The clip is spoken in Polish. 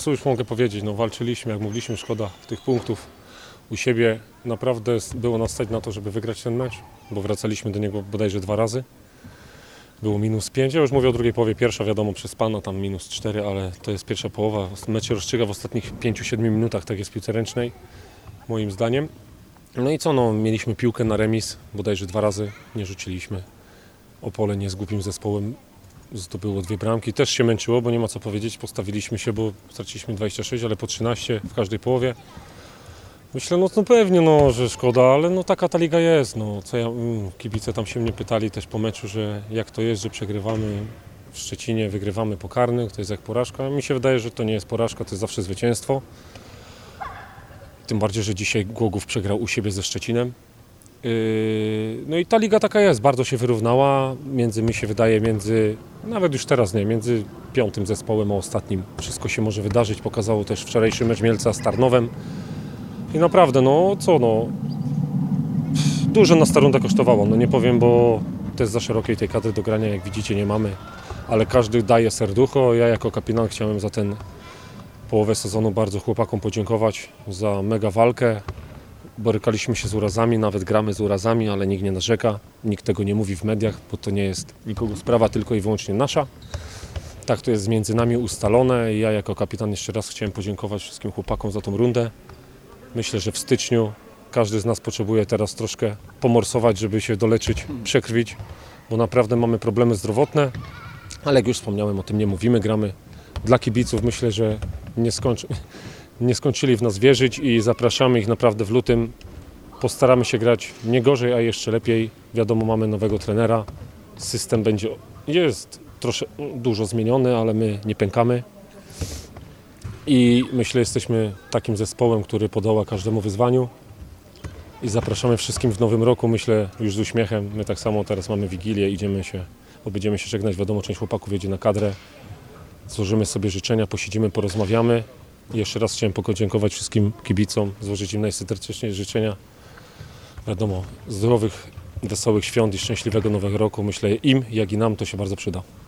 co już mogę powiedzieć, no walczyliśmy jak mogliśmy, szkoda tych punktów u siebie. Naprawdę było nas stać na to, żeby wygrać ten mecz, bo wracaliśmy do niego bodajże 2 razy. Było -5, ja już mówię o drugiej połowie, pierwsza wiadomo przespana, tam -4, ale to jest pierwsza połowa. Mecz się rozstrzyga w ostatnich 5-7 minutach, tak jest w piłce ręcznej, moim zdaniem. No i co, no mieliśmy piłkę na remis, bodajże 2 razy nie rzuciliśmy. Opole nie z głupim zespołem zdobyło 2 bramki, też się męczyło, bo nie ma co powiedzieć, postawiliśmy się, bo straciliśmy 26, ale po 13 w każdej połowie. Myślę, no pewnie, no, że szkoda, ale no taka ta liga jest. No, kibice tam się mnie pytali też po meczu, że jak to jest, że przegrywamy w Szczecinie, wygrywamy po karnych, to jest jak porażka. Mi się wydaje, że to nie jest porażka, to jest zawsze zwycięstwo. Tym bardziej, że dzisiaj Głogów przegrał u siebie ze Szczecinem. No i ta liga taka jest, bardzo się wyrównała, mi się wydaje, nawet już teraz nie, między 5. zespołem a ostatnim. Wszystko się może wydarzyć, pokazało też wczorajszy mecz Mielca z Tarnowem. I naprawdę, dużo nas ta runda kosztowała, no nie powiem, bo też za szerokiej tej kadry do grania, jak widzicie, nie mamy, ale każdy daje serducho. Ja jako kapitan chciałem za tę połowę sezonu bardzo chłopakom podziękować za mega walkę. Borykaliśmy się z urazami, nawet gramy z urazami, ale nikt nie narzeka, nikt tego nie mówi w mediach, bo to nie jest nikogo sprawa, tylko i wyłącznie nasza. Tak to jest między nami ustalone i ja jako kapitan jeszcze raz chciałem podziękować wszystkim chłopakom za tą rundę. Myślę, że w styczniu każdy z nas potrzebuje teraz troszkę pomorsować, żeby się doleczyć, przekrwić, bo naprawdę mamy problemy zdrowotne, ale jak już wspomniałem, o tym nie mówimy, gramy dla kibiców. Myślę, że nie skończyli w nas wierzyć i zapraszamy ich naprawdę w lutym. Postaramy się grać nie gorzej, a jeszcze lepiej. Wiadomo, mamy nowego trenera, system jest dużo zmieniony, ale my nie pękamy. I myślę, jesteśmy takim zespołem, który podoła każdemu wyzwaniu i zapraszamy wszystkim w nowym roku, myślę, już z uśmiechem. My tak samo teraz mamy Wigilię, będziemy się żegnać, wiadomo, część chłopaków jedzie na kadrę, złożymy sobie życzenia, posiedzimy, porozmawiamy. I jeszcze raz chciałem podziękować wszystkim kibicom, złożyć im najserdeczniejsze życzenia. Wiadomo, zdrowych, wesołych świąt i szczęśliwego nowego roku. Myślę, im, jak i nam to się bardzo przyda.